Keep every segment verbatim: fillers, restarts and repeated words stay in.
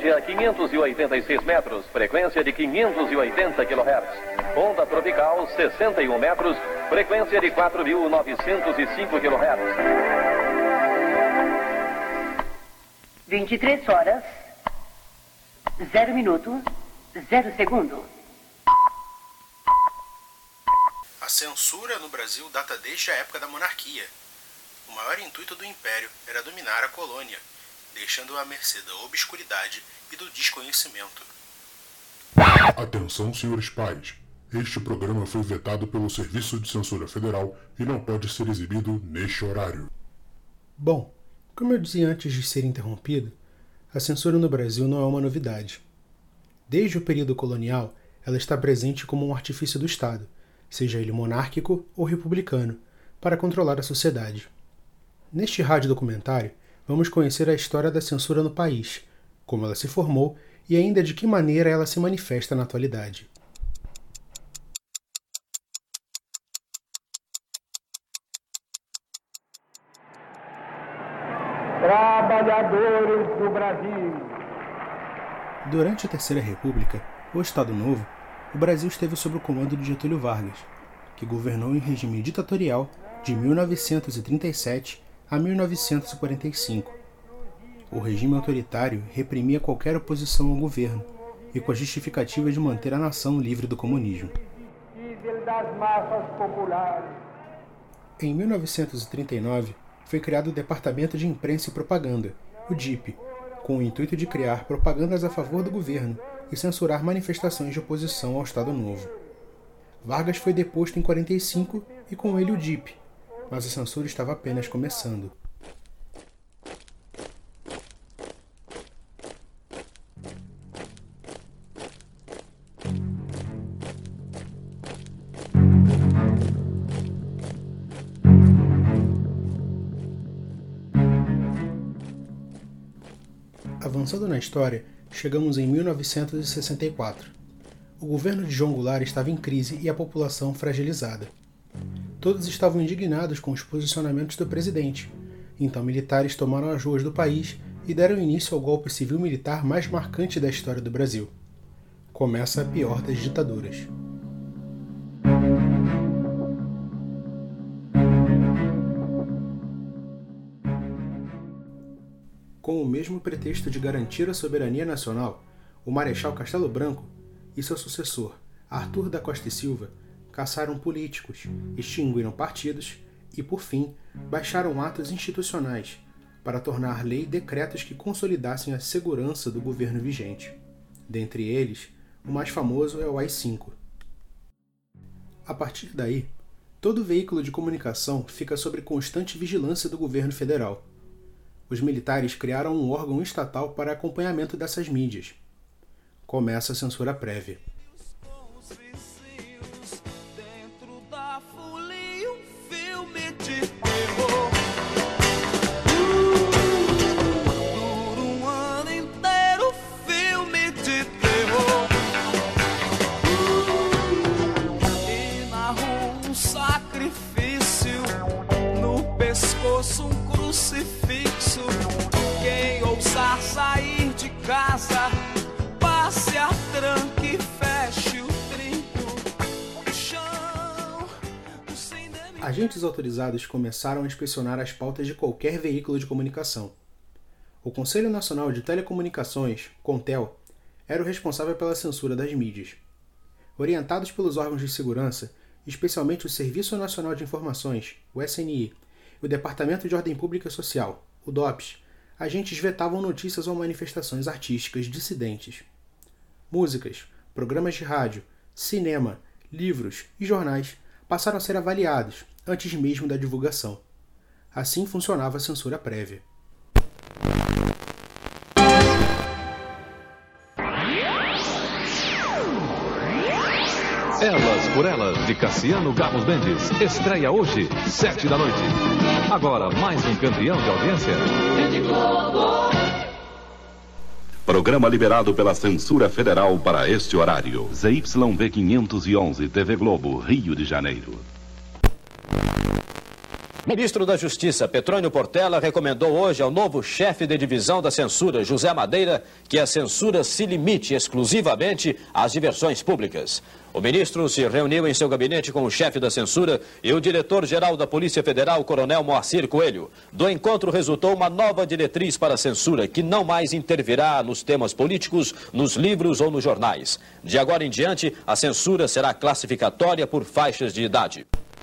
Frequência quinhentos e oitenta e seis metros. Frequência de quinhentos e oitenta quilohertz. Onda tropical sessenta e um metros. Frequência de quatro mil novecentos e cinco quilohertz. vinte e três horas, zero minuto, zero segundo. A censura no Brasil data desde a época da monarquia. O maior intuito do império era dominar a colônia, deixando-a à mercê da obscuridade e do desconhecimento. Atenção, senhores pais. Este programa foi vetado pelo Serviço de Censura Federal e não pode ser exibido neste horário. Bom, como eu dizia antes de ser interrompido, a censura no Brasil não é uma novidade. Desde o período colonial, ela está presente como um artifício do Estado, seja ele monárquico ou republicano, para controlar a sociedade. Neste radiodocumentário, vamos conhecer a história da censura no país, como ela se formou e ainda de que maneira ela se manifesta na atualidade. Trabalhadores do Brasil. Durante a Terceira República, ou Estado Novo, o Brasil esteve sob o comando de Getúlio Vargas, que governou em regime ditatorial de mil novecentos e trinta e sete a mil novecentos e quarenta e cinco. O regime autoritário reprimia qualquer oposição ao governo, e com a justificativa de manter a nação livre do comunismo. Em mil novecentos e trinta e nove, foi criado o Departamento de Imprensa e Propaganda, o D I P, com o intuito de criar propagandas a favor do governo e censurar manifestações de oposição ao Estado Novo. Vargas foi deposto em quarenta e cinco e com ele o D I P, mas a censura estava apenas começando. Avançando na história, chegamos em mil novecentos e sessenta e quatro. O governo de João Goulart estava em crise e a população fragilizada. Todos estavam indignados com os posicionamentos do presidente, então militares tomaram as ruas do país e deram início ao golpe civil-militar mais marcante da história do Brasil. Começa a pior das ditaduras. Com o mesmo pretexto de garantir a soberania nacional, o Marechal Castelo Branco e seu sucessor, Arthur da Costa e Silva, caçaram políticos, extinguiram partidos e, por fim, baixaram atos institucionais para tornar lei decretos que consolidassem a segurança do governo vigente. Dentre eles, o mais famoso é o A I cinco. A partir daí, todo veículo de comunicação fica sob constante vigilância do governo federal. Os militares criaram um órgão estatal para acompanhamento dessas mídias. Começa a censura prévia. Um crucifixo. Quem ousar sair de casa, passe a tranca e feche o trinco. O chão, o sem demi... Agentes autorizados começaram a inspecionar as pautas de qualquer veículo de comunicação. O Conselho Nacional de Telecomunicações, CONTEL, era o responsável pela censura das mídias. Orientados pelos órgãos de segurança, especialmente o Serviço Nacional de Informações, o S N I, e o Departamento de Ordem Pública e Social, o DOPS, agentes vetavam notícias ou manifestações artísticas dissidentes. Músicas, programas de rádio, cinema, livros e jornais passaram a ser avaliados antes mesmo da divulgação. Assim funcionava a censura prévia. Elas por Elas, de Cassiano Gamos Mendes, estreia hoje, sete da noite. Agora, mais um campeão de audiência. Programa liberado pela Censura Federal para este horário. Z Y V quinhentos e onze, T V Globo, Rio de Janeiro. Ministro da Justiça, Petrônio Portela, recomendou hoje ao novo chefe de divisão da censura, José Madeira, que a censura se limite exclusivamente às diversões públicas. O ministro se reuniu em seu gabinete com o chefe da censura e o diretor-geral da Polícia Federal, Coronel Moacir Coelho. Do encontro resultou uma nova diretriz para a censura, que não mais intervirá nos temas políticos, nos livros ou nos jornais. De agora em diante, a censura será classificatória por faixas de idade.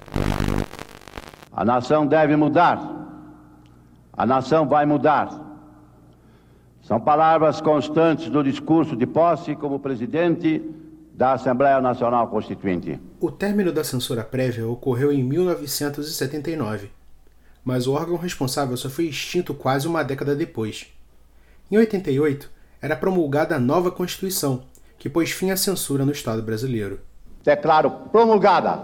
A nação deve mudar. A nação vai mudar. São palavras constantes do discurso de posse como presidente da Assembleia Nacional Constituinte. O término da censura prévia ocorreu em mil novecentos e setenta e nove, mas o órgão responsável só foi extinto quase uma década depois. Em oitenta e oito, era promulgada a nova Constituição, que pôs fim à censura no Estado brasileiro. Declaro promulgada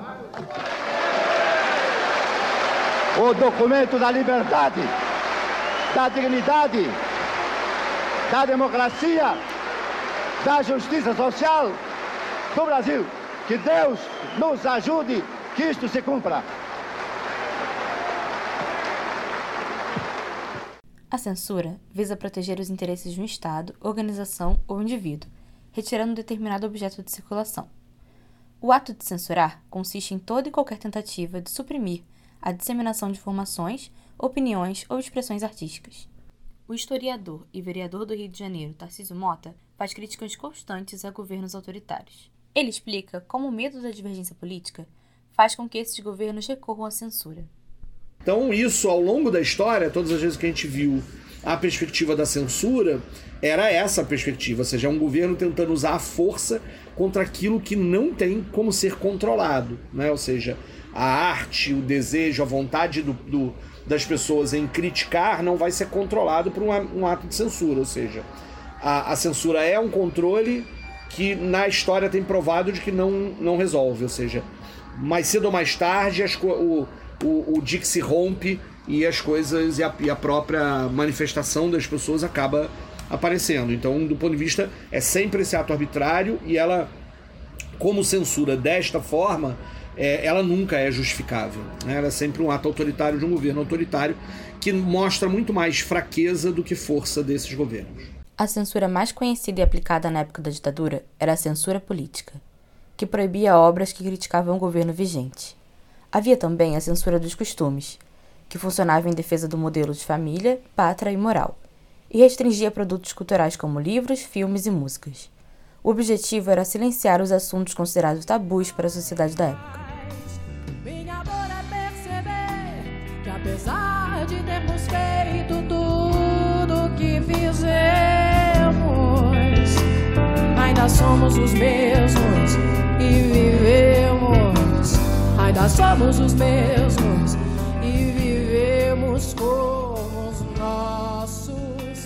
o documento da liberdade, da dignidade, da democracia, da justiça social do Brasil. Que Deus nos ajude que isto se cumpra. A censura visa proteger os interesses de um Estado, organização ou indivíduo, retirando um determinado objeto de circulação. O ato de censurar consiste em toda e qualquer tentativa de suprimir a disseminação de informações, opiniões ou expressões artísticas. O historiador e vereador do Rio de Janeiro, Tarcísio Mota, faz críticas constantes a governos autoritários. Ele explica como o medo da divergência política faz com que esses governos recorram à censura. Então isso, ao longo da história, todas as vezes que a gente viu a perspectiva da censura, era essa a perspectiva, ou seja, é um governo tentando usar a força contra aquilo que não tem como ser controlado, né? Ou seja, a arte, o desejo, a vontade do, do, das pessoas em criticar não vai ser controlado por um, um ato de censura, ou seja, a, a censura é um controle que na história tem provado de que não, não resolve, ou seja, mais cedo ou mais tarde as, o, o, o dique se rompe e as coisas e a, e a própria manifestação das pessoas acaba aparecendo. Então, do ponto de vista, é sempre esse ato arbitrário e ela, como censura desta forma, é, ela nunca é justificável, né? Ela é sempre um ato autoritário de um governo autoritário que mostra muito mais fraqueza do que força desses governos. A censura mais conhecida e aplicada na época da ditadura era a censura política, que proibia obras que criticavam o governo vigente. Havia também a censura dos costumes, que funcionava em defesa do modelo de família, pátria e moral, e restringia produtos culturais como livros, filmes e músicas. O objetivo era silenciar os assuntos considerados tabus para a sociedade da época. Minha dor é perceber que apesar de termos feito tudo o que fizemos, ainda somos os mesmos e vivemos. Ainda somos os mesmos e vivemos como os nossos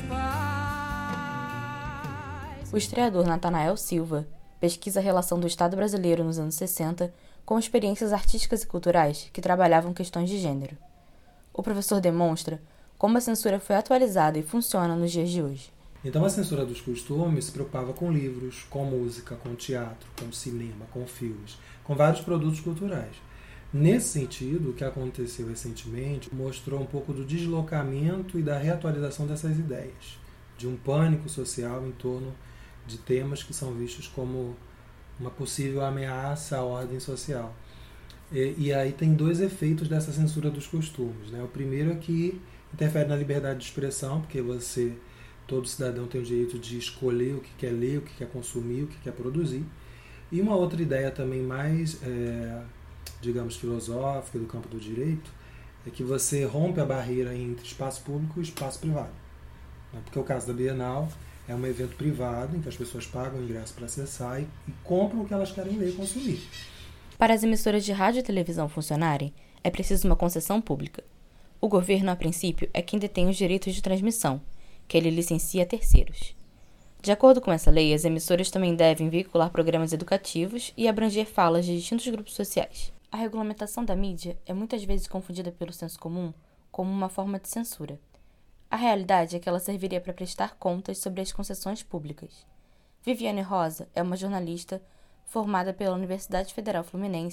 pais. O historiador Natanael Silva pesquisa a relação do Estado brasileiro nos anos sessenta com experiências artísticas e culturais que trabalhavam questões de gênero. O professor demonstra como a censura foi atualizada e funciona nos dias de hoje. Então a censura dos costumes se preocupava com livros, com música, com teatro, com cinema, com filmes, com vários produtos culturais. Nesse sentido, o que aconteceu recentemente mostrou um pouco do deslocamento e da reatualização dessas ideias, de um pânico social em torno de temas que são vistos como uma possível ameaça à ordem social. E, e aí tem dois efeitos dessa censura dos costumes, né? O primeiro é que interfere na liberdade de expressão, porque você, todo cidadão tem o direito de escolher o que quer ler, o que quer consumir, o que quer produzir. E uma outra ideia também mais, é, digamos, filosófica do campo do direito, é que você rompe a barreira entre espaço público e espaço privado. Porque o caso da Bienal é um evento privado em que as pessoas pagam o ingresso para acessar e, e compram o que elas querem ler e consumir. Para as emissoras de rádio e televisão funcionarem, é preciso uma concessão pública. O governo, a princípio, é quem detém os direitos de transmissão, que ele licencia a terceiros. De acordo com essa lei, as emissoras também devem veicular programas educativos e abranger falas de distintos grupos sociais. A regulamentação da mídia é muitas vezes confundida pelo senso comum como uma forma de censura. A realidade é que ela serviria para prestar contas sobre as concessões públicas. Viviane Rosa é uma jornalista formada pela Universidade Federal Fluminense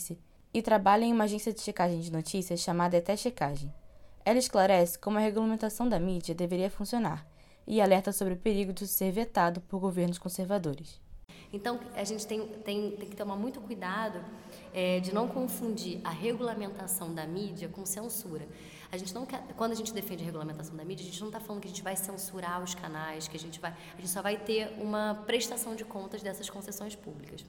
e trabalha em uma agência de checagem de notícias chamada E T Checagem. Ela esclarece como a regulamentação da mídia deveria funcionar e alerta sobre o perigo de ser vetado por governos conservadores. Então, a gente tem, tem, tem que tomar muito cuidado é, de não confundir a regulamentação da mídia com censura. A gente não quer, quando a gente defende a regulamentação da mídia, a gente não está falando que a gente vai censurar os canais, que a gente vai, a gente só vai ter uma prestação de contas dessas concessões públicas.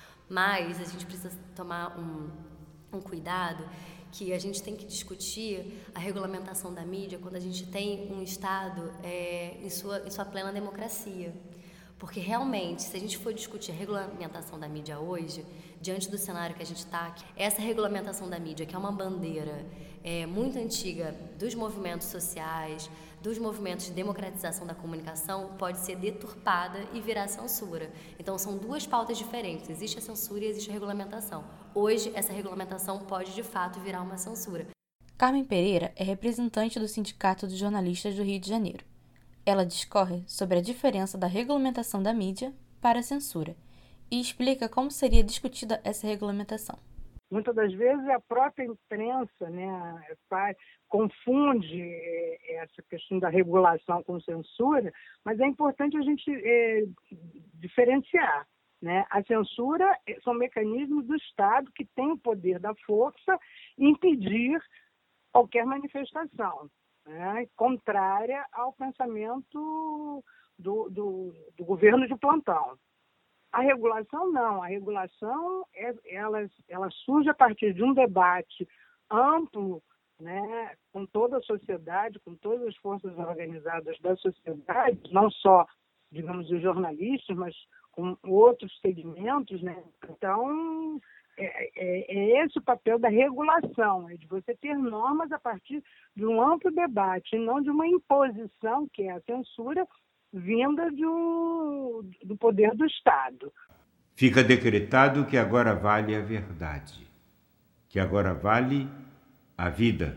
Mas a gente precisa tomar um, um cuidado que a gente tem que discutir a regulamentação da mídia quando a gente tem um Estado é, em, sua, em sua plena democracia. Porque, realmente, se a gente for discutir a regulamentação da mídia hoje, diante do cenário que a gente está, essa regulamentação da mídia, que é uma bandeira é, muito antiga dos movimentos sociais, dos movimentos de democratização da comunicação, pode ser deturpada e virar censura. Então, são duas pautas diferentes. Existe a censura e existe a regulamentação. Hoje, essa regulamentação pode, de fato, virar uma censura. Carmen Pereira é representante do Sindicato dos Jornalistas do Rio de Janeiro. Ela discorre sobre a diferença da regulamentação da mídia para a censura e explica como seria discutida essa regulamentação. Muitas das vezes a própria imprensa, né, faz, confunde essa questão da regulação com censura, mas é importante a gente é, diferenciar. Né? A censura são mecanismos do Estado que têm o poder da força impedir qualquer manifestação, né, contrária ao pensamento do, do, do governo de plantão. A regulação não, a regulação é, ela, ela surge a partir de um debate amplo, né, com toda a sociedade, com todas as forças organizadas da sociedade, não só, digamos, os jornalistas, mas com outros segmentos, né? Então, É, é, é esse o papel da regulação, é de você ter normas a partir de um amplo debate, e não de uma imposição, que é a censura, vinda de um, do poder do Estado. Fica decretado que agora vale a verdade, que agora vale a vida,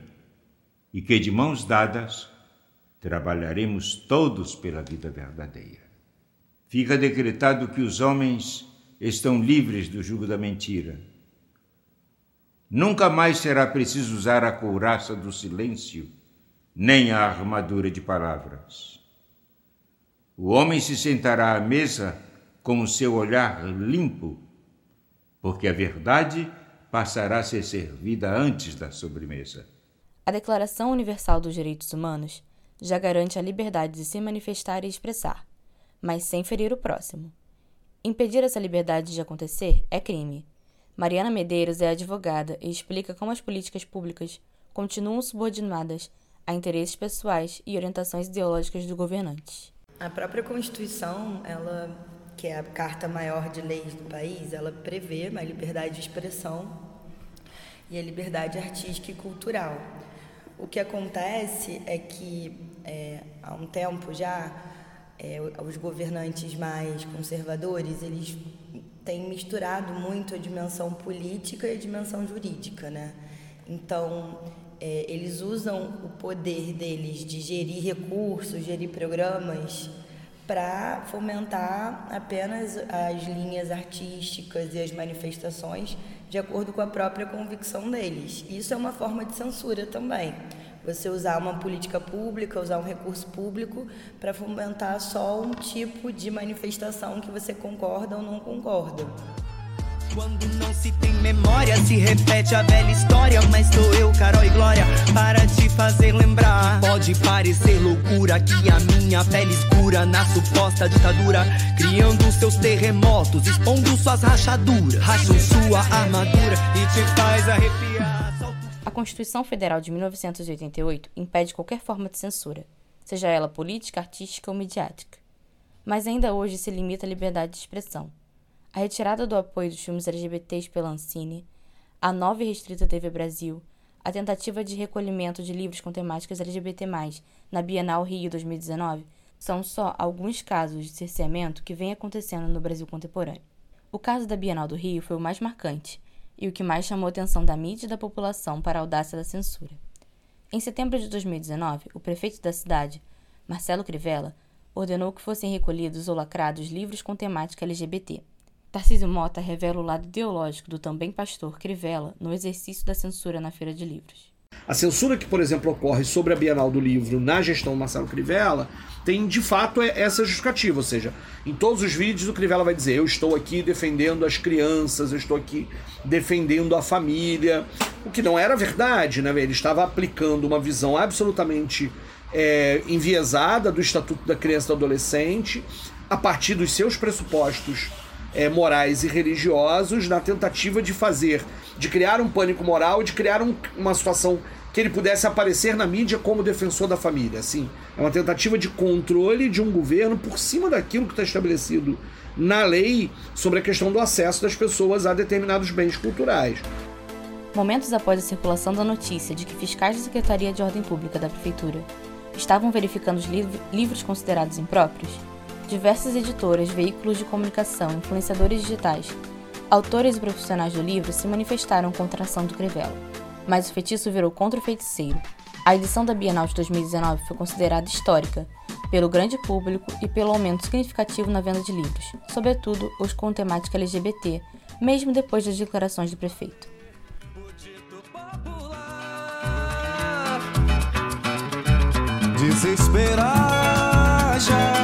e que de mãos dadas trabalharemos todos pela vida verdadeira. Fica decretado que os homens estão livres do jugo da mentira. Nunca mais será preciso usar a couraça do silêncio, nem a armadura de palavras. O homem se sentará à mesa com o seu olhar limpo, porque a verdade passará a ser servida antes da sobremesa. A Declaração Universal dos Direitos Humanos já garante a liberdade de se manifestar e expressar, mas sem ferir o próximo. Impedir essa liberdade de acontecer é crime. Mariana Medeiros é advogada e explica como as políticas públicas continuam subordinadas a interesses pessoais e orientações ideológicas dos governantes. A própria Constituição, ela, que é a Carta Maior de Leis do país, ela prevê a liberdade de expressão e a liberdade artística e cultural. O que acontece é que, é, há um tempo já, É, os governantes mais conservadores, eles têm misturado muito a dimensão política e a dimensão jurídica, né? Então, é, eles usam o poder deles de gerir recursos, gerir programas, para fomentar apenas as linhas artísticas e as manifestações de acordo com a própria convicção deles. Isso é uma forma de censura também. Você usar uma política pública, usar um recurso público para fomentar só um tipo de manifestação que você concorda ou não concorda. Quando não se tem memória, se repete a velha história, mas sou eu, Carol e Glória, para te fazer lembrar. Pode parecer loucura que a minha pele escura na suposta ditadura, criando seus terremotos, expondo suas rachaduras, racham sua armadura e te faz arrepiar. A Constituição Federal de mil novecentos e oitenta e oito impede qualquer forma de censura, seja ela política, artística ou midiática. Mas ainda hoje se limita à liberdade de expressão. A retirada do apoio dos filmes L G B T s pela Ancine, a nova e restrita T V Brasil, a tentativa de recolhimento de livros com temáticas L G B T mais, na Bienal Rio dois mil e dezenove, são só alguns casos de cerceamento que vem acontecendo no Brasil contemporâneo. O caso da Bienal do Rio foi o mais marcante, e o que mais chamou a atenção da mídia e da população para a audácia da censura. Em setembro de dois mil e dezenove, o prefeito da cidade, Marcelo Crivella, ordenou que fossem recolhidos ou lacrados livros com temática L G B T. Tarcísio Mota revela o lado ideológico do também pastor Crivella no exercício da censura na Feira de Livros. A censura que, por exemplo, ocorre sobre a Bienal do Livro na gestão do Marcelo Crivella tem, de fato, essa justificativa. Ou seja, em todos os vídeos o Crivella vai dizer: eu estou aqui defendendo as crianças, eu estou aqui defendendo a família. O que não era verdade, né? Ele estava aplicando uma visão absolutamente é, enviesada do Estatuto da Criança e do Adolescente a partir dos seus pressupostos é, morais e religiosos, na tentativa de fazer, de criar um pânico moral, de criar um, uma situação que ele pudesse aparecer na mídia como defensor da família. Assim, é uma tentativa de controle de um governo por cima daquilo que está estabelecido na lei sobre a questão do acesso das pessoas a determinados bens culturais. Momentos após a circulação da notícia de que fiscais da Secretaria de Ordem Pública da Prefeitura estavam verificando os liv- livros considerados impróprios, diversas editoras, veículos de comunicação, influenciadores digitais, autores e profissionais do livro se manifestaram contra a ação do Crivella. Mas o feitiço virou contra o feiticeiro. A edição da Bienal de dois mil e dezenove foi considerada histórica pelo grande público e pelo aumento significativo na venda de livros, sobretudo os com temática L G B T, mesmo depois das declarações do prefeito. Desesperar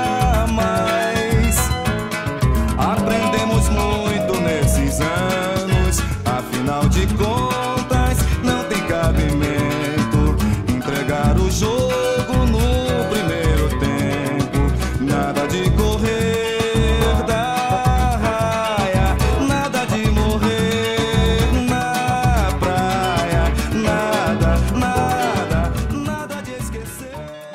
jamais. Aprendemos muito nesses anos, afinal de contas não tem cabimento entregar o jogo no primeiro tempo. Nada de correr da raia, nada de morrer na praia, nada, nada, nada de esquecer.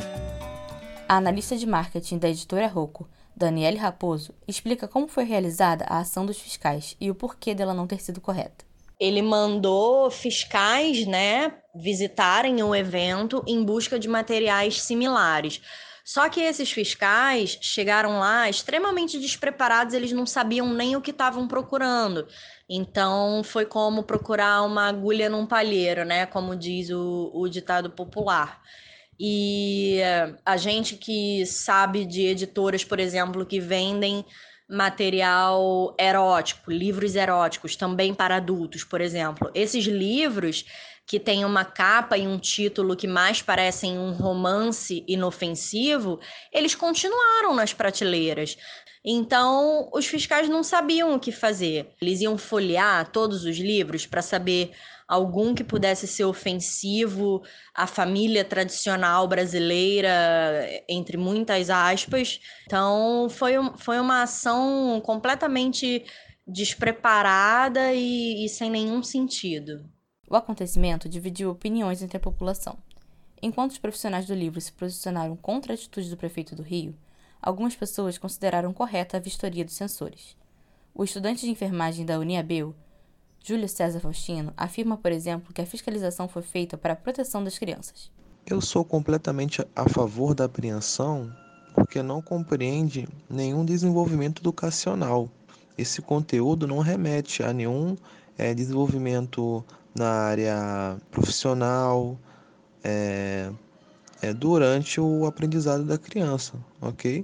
A analista de marketing da editora Rocco, Daniele Raposo, explica como foi realizada a ação dos fiscais e o porquê dela não ter sido correta. Ele mandou fiscais, né, visitarem o evento em busca de materiais similares. Só que esses fiscais chegaram lá extremamente despreparados, eles não sabiam nem o que estavam procurando. Então foi como procurar uma agulha num palheiro, né, como diz o, o ditado popular. E a gente que sabe de editoras, por exemplo, que vendem material erótico, livros eróticos, também para adultos, por exemplo. Esses livros que têm uma capa e um título que mais parecem um romance inofensivo, eles continuaram nas prateleiras. Então, os fiscais não sabiam o que fazer. Eles iam folhear todos os livros para saber algum que pudesse ser ofensivo à família tradicional brasileira, entre muitas aspas. Então, foi, foi uma ação completamente despreparada e, e sem nenhum sentido. O acontecimento dividiu opiniões entre a população. Enquanto os profissionais do livro se posicionaram contra a atitude do prefeito do Rio, algumas pessoas consideraram correta a vistoria dos censores. O estudante de enfermagem da Uniabel, Júlio César Faustino, afirma, por exemplo, que a fiscalização foi feita para a proteção das crianças. Eu sou completamente a favor da apreensão porque não compreende nenhum desenvolvimento educacional. Esse conteúdo não remete a nenhum é, desenvolvimento na área profissional, é, é, durante o aprendizado da criança, ok?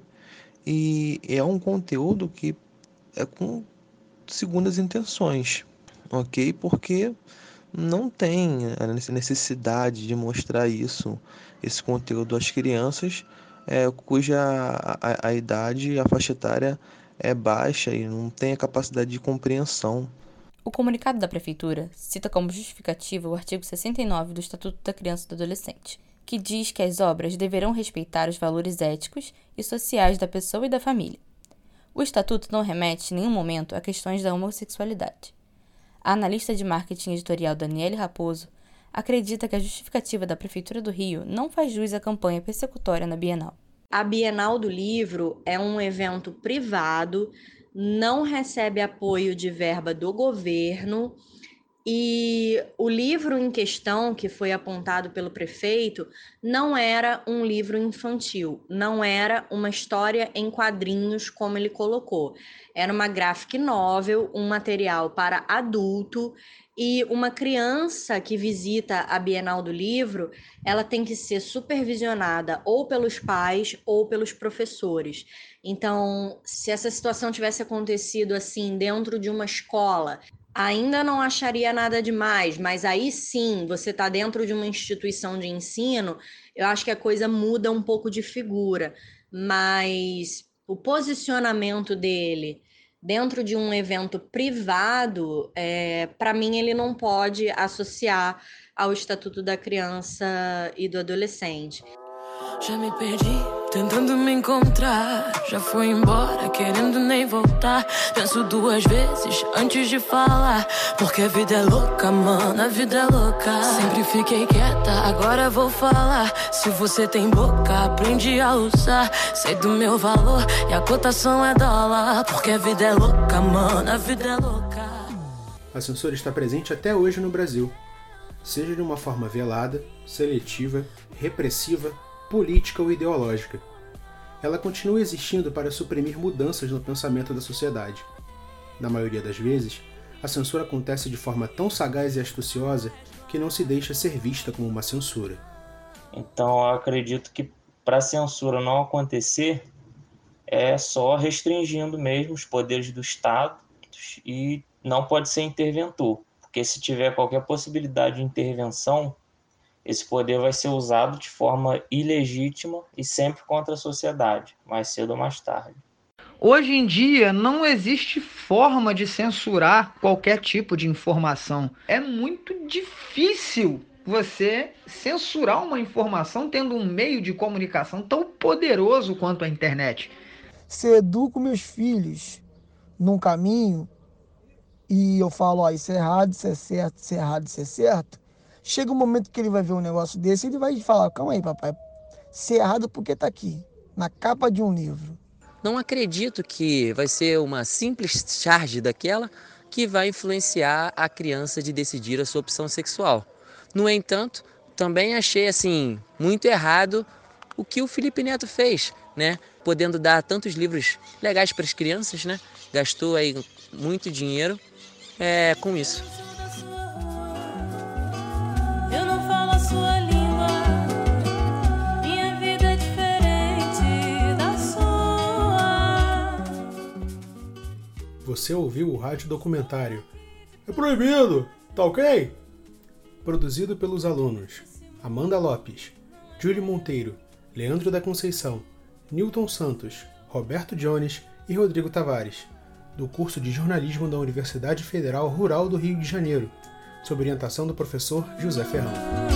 E é um conteúdo que é com segundas intenções, ok? Porque não tem a necessidade de mostrar isso, esse conteúdo às crianças, é, cuja a, a idade, a faixa etária é baixa e não tem a capacidade de compreensão. O comunicado da Prefeitura cita como justificativa o artigo sessenta e nove do Estatuto da Criança e do Adolescente, que diz que as obras deverão respeitar os valores éticos e sociais da pessoa e da família. O Estatuto não remete em nenhum momento a questões da homossexualidade. A analista de marketing editorial Daniele Raposo acredita que a justificativa da Prefeitura do Rio não faz jus à campanha persecutória na Bienal. A Bienal do Livro é um evento privado, não recebe apoio de verba do governo E o livro em questão, que foi apontado pelo prefeito, não era um livro infantil, não era uma história em quadrinhos, como ele colocou. Era uma graphic novel, um material para adulto, e uma criança que visita a Bienal do Livro, ela tem que ser supervisionada ou pelos pais ou pelos professores. Então, se essa situação tivesse acontecido assim dentro de uma escola, ainda não acharia nada demais, mas aí sim, você está dentro de uma instituição de ensino, eu acho que a coisa muda um pouco de figura, mas o posicionamento dele dentro de um evento privado, é, para mim ele não pode associar ao Estatuto da Criança e do Adolescente. Já me perdi, tentando me encontrar. Já fui embora, querendo nem voltar. Penso duas vezes antes de falar, porque a vida é louca, mano, a vida é louca. Sempre fiquei quieta, agora vou falar. Se você tem boca, aprende a usar. Sei do meu valor e a cotação é dólar, porque a vida é louca, mano, a vida é louca. A censura está presente até hoje no Brasil, seja de uma forma velada, seletiva, repressiva, política ou ideológica. Ela continua existindo para suprimir mudanças no pensamento da sociedade. Na maioria das vezes, a censura acontece de forma tão sagaz e astuciosa que não se deixa ser vista como uma censura. Então, eu acredito que para a censura não acontecer, é só restringindo mesmo os poderes do Estado e não pode ser interventor, porque se tiver qualquer possibilidade de intervenção, esse poder vai ser usado de forma ilegítima e sempre contra a sociedade, mais cedo ou mais tarde. Hoje em dia não existe forma de censurar qualquer tipo de informação. É muito difícil você censurar uma informação tendo um meio de comunicação tão poderoso quanto a internet. Se eu educo meus filhos num caminho e eu falo, ó, isso é errado, isso é certo, isso é errado, isso é certo, chega um momento que ele vai ver um negócio desse e ele vai falar, calma aí, papai, se é errado porque tá aqui, na capa de um livro. Não acredito que vai ser uma simples charge daquela que vai influenciar a criança de decidir a sua opção sexual. No entanto, também achei assim muito errado o que o Felipe Neto fez, né? Podendo dar tantos livros legais para as crianças, né? Gastou aí muito dinheiro é, com isso. Eu não falo a sua língua, minha vida é diferente da sua. Você ouviu o rádio documentário É Proibido, tá ok? Produzido pelos alunos Amanda Lopes, Júlio Monteiro, Leandro da Conceição, Newton Santos, Roberto Jones e Rodrigo Tavares, do curso de jornalismo da Universidade Federal Rural do Rio de Janeiro, sob orientação do professor José Ferrão.